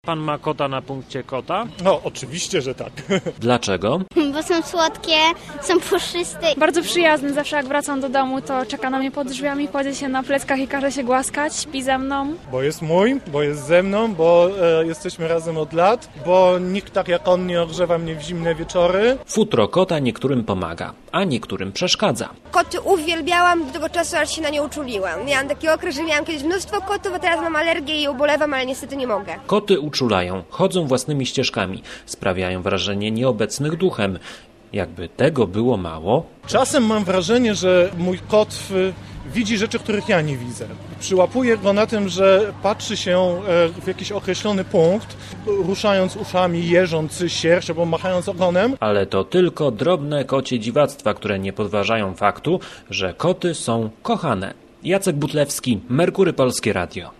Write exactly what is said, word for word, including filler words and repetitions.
Pan ma kota na punkcie kota? No, oczywiście, że tak. Dlaczego? Bo są słodkie, są puszyste. Bardzo przyjazny, zawsze jak wracam do domu, to czeka na mnie pod drzwiami, kładzie się na pleckach i każe się głaskać, śpi ze mną. Bo jest mój, bo jest ze mną, bo e, jesteśmy razem od lat, bo nikt tak jak on nie ogrzewa mnie w zimne wieczory. Futro kota niektórym pomaga, a niektórym przeszkadza. Koty uwielbiałam do tego czasu, aż się na nie uczuliłam. Miałam taki okres, że miałam kiedyś mnóstwo kotów, a teraz mam alergię i ubolewam, ale niestety nie mogę. Koty uczulają, chodzą własnymi ścieżkami, sprawiają wrażenie nieobecnych duchem. Jakby tego było mało. Czasem mam wrażenie, że mój kot w, widzi rzeczy, których ja nie widzę. Przyłapuję go na tym, że patrzy się w jakiś określony punkt, ruszając uszami, jeżąc sierść albo machając ogonem. Ale to tylko drobne kocie dziwactwa, które nie podważają faktu, że koty są kochane. Jacek Butlewski, Merkury Polskie Radio.